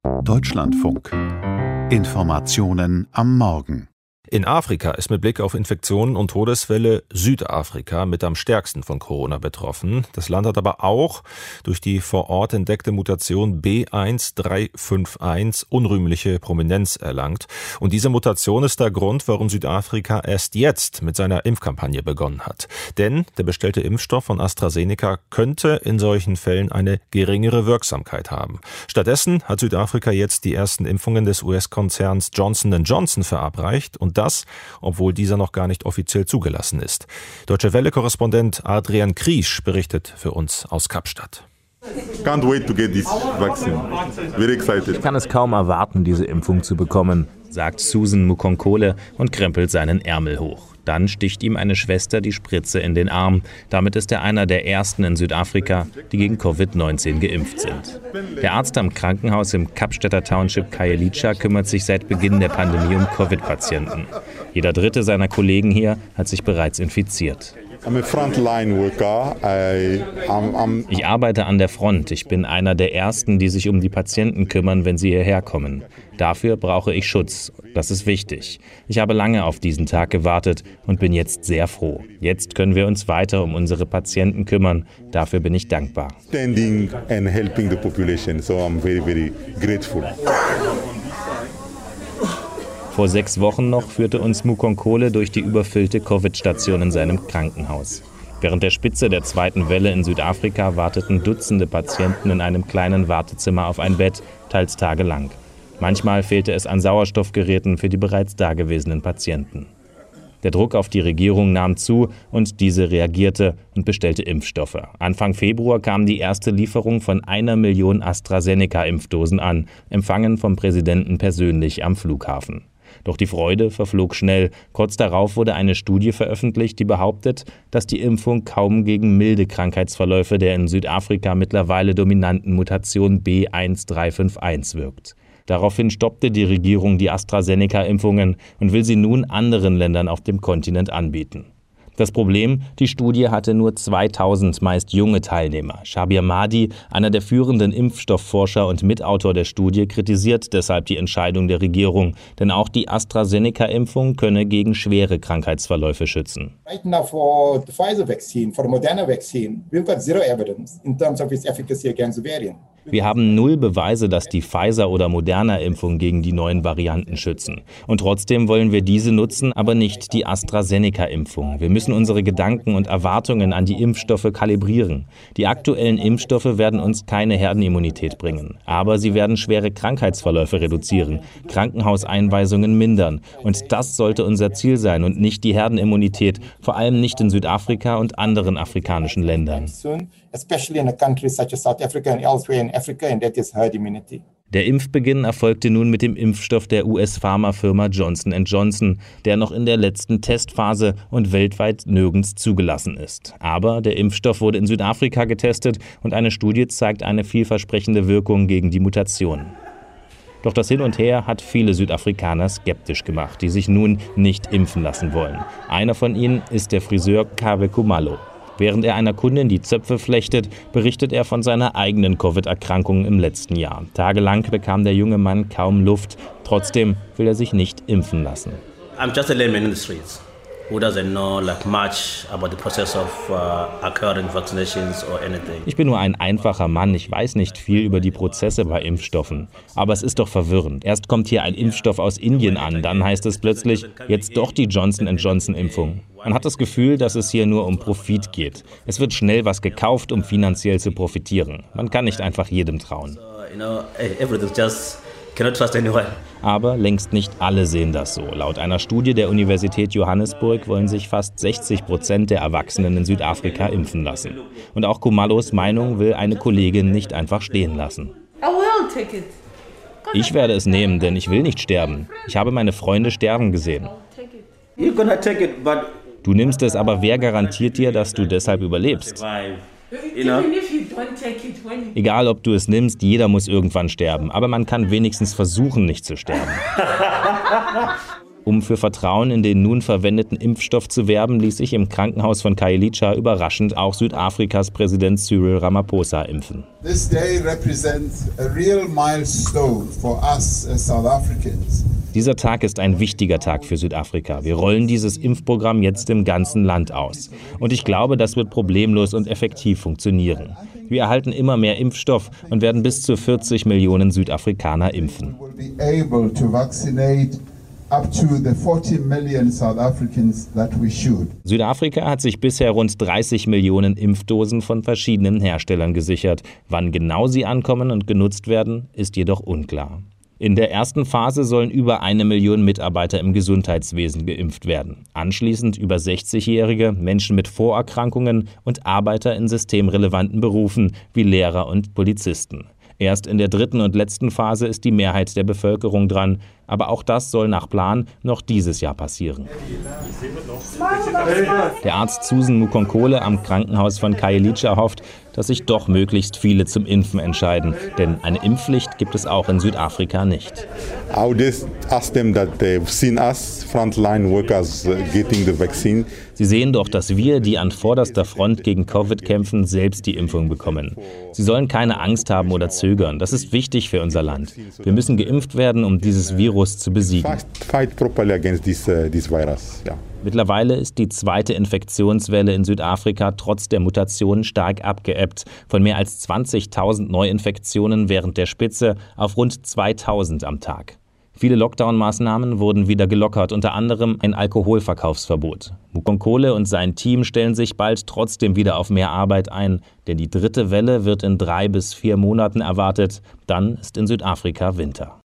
Deutschlandfunk. Informationen am Morgen. In Afrika ist mit Blick auf Infektionen und Todesfälle Südafrika mit am stärksten von Corona betroffen. Das Land hat aber auch durch die vor Ort entdeckte Mutation B1351 unrühmliche Prominenz erlangt. Und diese Mutation ist der Grund, warum Südafrika erst jetzt mit seiner Impfkampagne begonnen hat. Denn der bestellte Impfstoff von AstraZeneca könnte in solchen Fällen eine geringere Wirksamkeit haben. Stattdessen hat Südafrika jetzt die ersten Impfungen des US-Konzerns Johnson & Johnson verabreicht und das, obwohl dieser noch gar nicht offiziell zugelassen ist. Deutsche Welle-Korrespondent Adrian Kriesch berichtet für uns aus Kapstadt. Can't wait to get this vaccine. Very excited. Ich kann es kaum erwarten, diese Impfung zu bekommen, sagt Susan Mukonkole und krempelt seinen Ärmel hoch. Dann sticht ihm eine Schwester die Spritze in den Arm. Damit ist er einer der ersten in Südafrika, die gegen Covid-19 geimpft sind. Der Arzt am Krankenhaus im Kapstädter Township Khayelitsha kümmert sich seit Beginn der Pandemie um Covid-Patienten. Jeder dritte seiner Kollegen hier hat sich bereits infiziert. Ich arbeite an der Front. Ich bin einer der Ersten, die sich um die Patienten kümmern, wenn sie hierher kommen. Dafür brauche ich Schutz. Das ist wichtig. Ich habe lange auf diesen Tag gewartet und bin jetzt sehr froh. Jetzt können wir uns weiter um unsere Patienten kümmern. Dafür bin ich dankbar. Standing and helping the population, so I'm very, very grateful. Vor 6 Wochen noch führte uns Mukonkole durch die überfüllte Covid-Station in seinem Krankenhaus. Während der Spitze der zweiten Welle in Südafrika warteten Dutzende Patienten in einem kleinen Wartezimmer auf ein Bett, teils tagelang. Manchmal fehlte es an Sauerstoffgeräten für die bereits dagewesenen Patienten. Der Druck auf die Regierung nahm zu und diese reagierte und bestellte Impfstoffe. Anfang Februar kam die erste Lieferung von 1 Million AstraZeneca-Impfdosen an, empfangen vom Präsidenten persönlich am Flughafen. Doch die Freude verflog schnell. Kurz darauf wurde eine Studie veröffentlicht, die behauptet, dass die Impfung kaum gegen milde Krankheitsverläufe der in Südafrika mittlerweile dominanten Mutation B1351 wirkt. Daraufhin stoppte die Regierung die AstraZeneca-Impfungen und will sie nun anderen Ländern auf dem Kontinent anbieten. Das Problem, die Studie hatte nur 2000 meist junge Teilnehmer. Shabir Mahdi, einer der führenden Impfstoffforscher und Mitautor der Studie, kritisiert deshalb die Entscheidung der Regierung, denn auch die AstraZeneca-Impfung könne gegen schwere Krankheitsverläufe schützen. Right now for the Pfizer vaccine, for the Moderna vaccine, we've got zero evidence in terms of its efficacy against the variant. Wir haben 0 Beweise, dass die Pfizer- oder Moderna-Impfung gegen die neuen Varianten schützen. Und trotzdem wollen wir diese nutzen, aber nicht die AstraZeneca-Impfung. Wir müssen unsere Gedanken und Erwartungen an die Impfstoffe kalibrieren. Die aktuellen Impfstoffe werden uns keine Herdenimmunität bringen. Aber sie werden schwere Krankheitsverläufe reduzieren, Krankenhauseinweisungen mindern. Und das sollte unser Ziel sein und nicht die Herdenimmunität, vor allem nicht in Südafrika und anderen afrikanischen Ländern. Especially in countries such as South Africa and elsewhere in Africa, and that is herd immunity. Der Impfbeginn erfolgte nun mit dem Impfstoff der US-Pharmafirma Johnson & Johnson, der noch in der letzten Testphase und weltweit nirgends zugelassen ist. Aber der Impfstoff wurde in Südafrika getestet und eine Studie zeigt eine vielversprechende Wirkung gegen die Mutation. Doch das Hin und Her hat viele Südafrikaner skeptisch gemacht, die sich nun nicht impfen lassen wollen. Einer von ihnen ist der Friseur Khabe Khumalo. Während er einer Kundin die Zöpfe flechtet, berichtet er von seiner eigenen Covid-Erkrankung im letzten Jahr. Tagelang bekam der junge Mann kaum Luft. Trotzdem will er sich nicht impfen lassen. I'm just a layman in the streets who doesn't know much about the process of occurring vaccinations or anything. Ich bin nur ein einfacher Mann. Ich weiß nicht viel über die Prozesse bei Impfstoffen. Aber es ist doch verwirrend. Erst kommt hier ein Impfstoff aus Indien an, dann heißt es plötzlich, jetzt doch die Johnson & Johnson-Impfung. Man hat das Gefühl, dass es hier nur um Profit geht. Es wird schnell was gekauft, um finanziell zu profitieren. Man kann nicht einfach jedem trauen. Aber längst nicht alle sehen das so. Laut einer Studie der Universität Johannesburg wollen sich fast 60% der Erwachsenen in Südafrika impfen lassen. Und auch Khumalos Meinung will eine Kollegin nicht einfach stehen lassen. Ich werde es nehmen, denn ich will nicht sterben. Ich habe meine Freunde sterben gesehen. Du nimmst es, aber wer garantiert dir, dass du deshalb überlebst? Egal, ob du es nimmst, jeder muss irgendwann sterben. Aber man kann wenigstens versuchen, nicht zu sterben. Um für Vertrauen in den nun verwendeten Impfstoff zu werben, ließ sich im Krankenhaus von Khayelitsha überraschend auch Südafrikas Präsident Cyril Ramaphosa impfen. This day represents a real milestone for us as South Africans. Dieser Tag ist ein wichtiger Tag für Südafrika. Wir rollen dieses Impfprogramm jetzt im ganzen Land aus. Und ich glaube, das wird problemlos und effektiv funktionieren. Wir erhalten immer mehr Impfstoff und werden bis zu 40 Millionen Südafrikaner impfen. Südafrika hat sich bisher rund 30 Millionen Impfdosen von verschiedenen Herstellern gesichert. Wann genau sie ankommen und genutzt werden, ist jedoch unklar. In der ersten Phase sollen über 1 Million Mitarbeiter im Gesundheitswesen geimpft werden. Anschließend über 60-Jährige, Menschen mit Vorerkrankungen und Arbeiter in systemrelevanten Berufen wie Lehrer und Polizisten. Erst in der dritten und letzten Phase ist die Mehrheit der Bevölkerung dran. Aber auch das soll nach Plan noch dieses Jahr passieren. Der Arzt Susan Mukonkole am Krankenhaus von Khayelitsha hofft, dass sich doch möglichst viele zum Impfen entscheiden. Denn eine Impfpflicht gibt es auch in Südafrika nicht. Sie sehen doch, dass wir, die an vorderster Front gegen Covid kämpfen, selbst die Impfung bekommen. Sie sollen keine Angst haben oder zögern. Das ist wichtig für unser Land. Wir müssen geimpft werden, um dieses Virus zu besiegen. Mittlerweile ist die zweite Infektionswelle in Südafrika trotz der Mutationen stark abgeebbt. Von mehr als 20.000 Neuinfektionen während der Spitze auf rund 2.000 am Tag. Viele Lockdown-Maßnahmen wurden wieder gelockert, unter anderem ein Alkoholverkaufsverbot. Mukonkole und sein Team stellen sich bald trotzdem wieder auf mehr Arbeit ein, denn die dritte Welle wird in 3 bis 4 Monaten erwartet. Dann ist in Südafrika Winter.